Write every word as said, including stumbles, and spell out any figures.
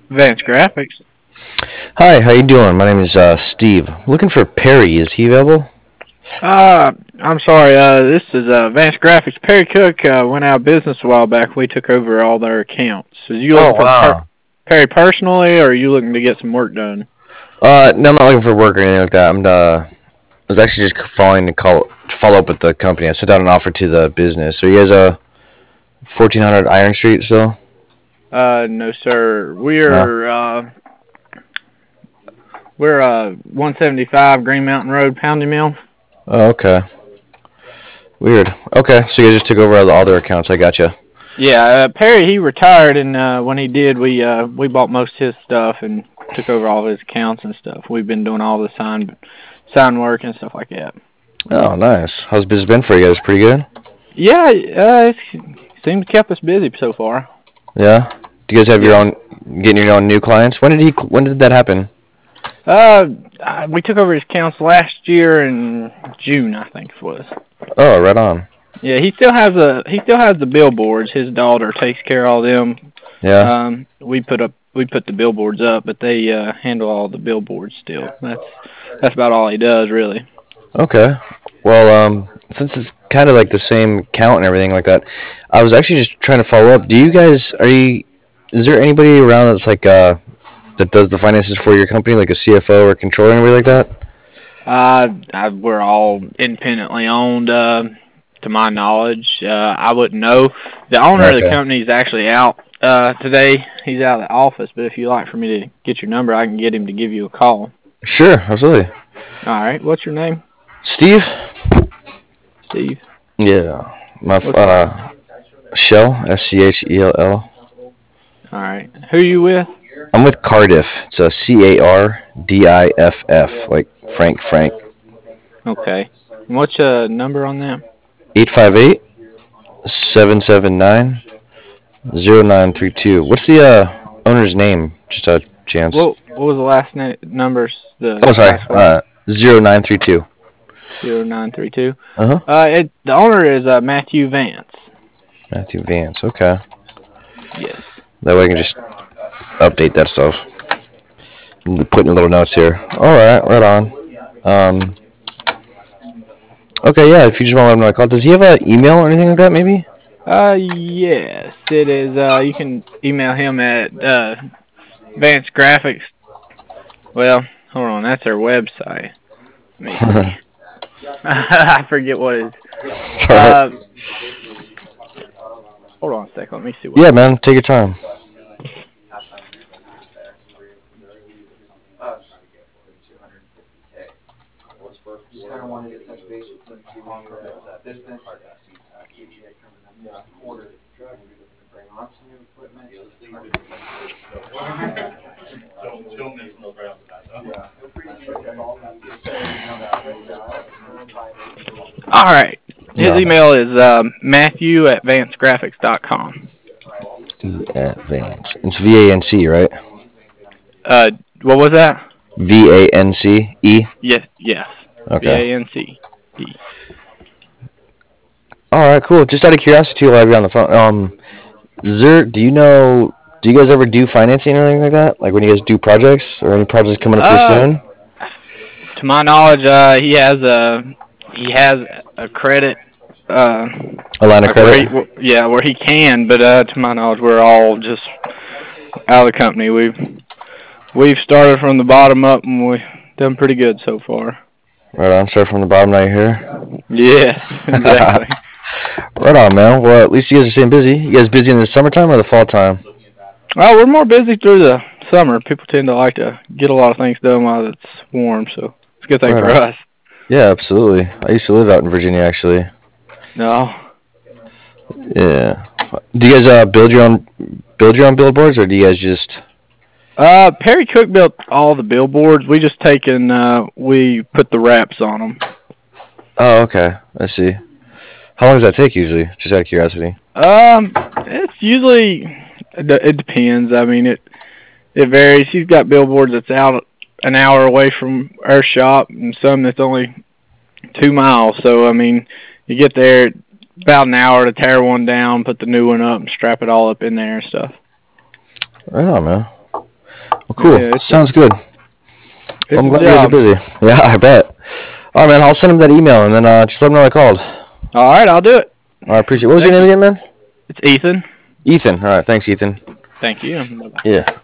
Advanced Graphics. Hi, how you doing? My name is uh, Steve. Looking for Perry. Is he available? Uh, I'm sorry. Uh, this is uh, Advanced Graphics. Perry Cook uh, went out of business a while back. We took over all their accounts. Are you Oh looking for per- wow. Perry personally, or are you looking to get some work done? Uh, no, I'm not looking for work or anything like that. I'm uh, I was actually just following to call to follow up with the company. I sent out an offer to the business. So you guys uh fourteen hundred Iron Street still? Uh, no, sir. No. We're uh, we're uh, one seventy-five Green Mountain Road, Pounding Mill. Oh, okay. Weird. Okay, so you guys just took over all the other accounts. I gotcha. Yeah, uh, Perry he retired, and uh, when he did, we uh, we bought most of his stuff and took over all of his accounts and stuff. We've been doing all the sign sign work and stuff like that. Oh, nice. How's business been for you guys? Pretty good. Yeah, uh, it seems to kept us busy so far. Yeah. Do you guys have your Yeah. own getting your own new clients? When did he? When did that happen? Uh, uh, we took over his accounts last year in June, I think it was. Oh, right on. Yeah, he still has a he still has the billboards. His daughter takes care of all them. Yeah. Um, we put up we put the billboards up, but they uh, handle all the billboards still. That's that's about all he does really. Okay. Well, um, since it's kind of like the same count and everything like that, I was actually just trying to follow up. Do you guys are you? Is there anybody around that's like uh that does the finances for your company, like a C F O or controller, anybody like that? Uh, I, we're all independently owned, uh, to my knowledge. Uh, I wouldn't know. The owner of the Okay. company is actually out uh, today. He's out of the office, but if you'd like for me to get your number, I can get him to give you a call. Sure, absolutely. All right. What's your name? Steve? Steve. Yeah. My f- What's uh Shell S C H E L L. all right? Who are you with? I'm with Cardiff. It's a C A R D I F F, like Frank Frank. Okay. And what's your number on that? Eight five eight seven seven nine zero nine three two. What's the uh owner's name? Just a chance. What What was the last na- numbers? The Oh, sorry. last four? Uh, zero nine three two. Zero nine three two. Uh huh. Uh, it, the owner is uh, Matthew Vance. Matthew Vance. Okay. Yes. That way I can just update that stuff. Putting little notes here. All right. Right on. Um. Okay. Yeah. If you just want to let him know I called, does he have an email or anything like that? Maybe. Uh, yes, it is. Uh, you can email him at uh, Advanced Graphics. Well, hold on, that's their website. Let me see. I forget what it is. All right. Uh, hold on a second. Let me see what Yeah, it is. man. Take your time. All right. His No. email is um, Matthew at Vance Graphics dot com. E at Vance. It's V A N C, right? Uh, what was that? V A N C E. Yes, yes. V Okay. A N C E. All right. Cool. Just out of curiosity, while you're on the phone, um, is there? Do you know? Do you guys ever do financing or anything like that? Like when you guys do projects or any projects coming up here Uh, soon? to my knowledge, uh, he has a he has a credit. Uh, A line of Like where credit. he, yeah, where he can, but uh, to my knowledge, we're all just out of the company. We've we've started from the bottom up, and we've done pretty good so far. Right on. Start from the bottom. Now you're here. Yes, exactly. Right on, man. Well, at least you guys are staying busy. You guys busy in the summertime or the fall time? Well, we're more busy through the summer. People tend to like to get a lot of things done while it's warm, so it's a good thing Right for on. us. Yeah, absolutely. I used to live out in Virginia, actually. No. Yeah. Do you guys uh, build your own build your own billboards, or do you guys just? Uh, Perry Cook built all the billboards. We just taken uh, we put the wraps on them. Oh, okay. I see. How long does that take usually? Just out of curiosity. Um, it's usually it it depends. I mean, it it varies. He's got billboards that's out an hour away from our shop, and some that's only two miles. So I mean, you get there about an hour to tear one down, put the new one up, and strap it all up in there and stuff. Right on, man. Cool. Yeah, it's Sounds good. It's Well, I'm a glad you guys are job. busy. Yeah, I bet. All right, man. I'll send him that email and then uh, just let him know I called. All right, I'll do it. I appreciate it. What was Thank your name you. again, man? It's Ethan. Ethan. All right. Thanks, Ethan. Thank you. Bye-bye. Yeah.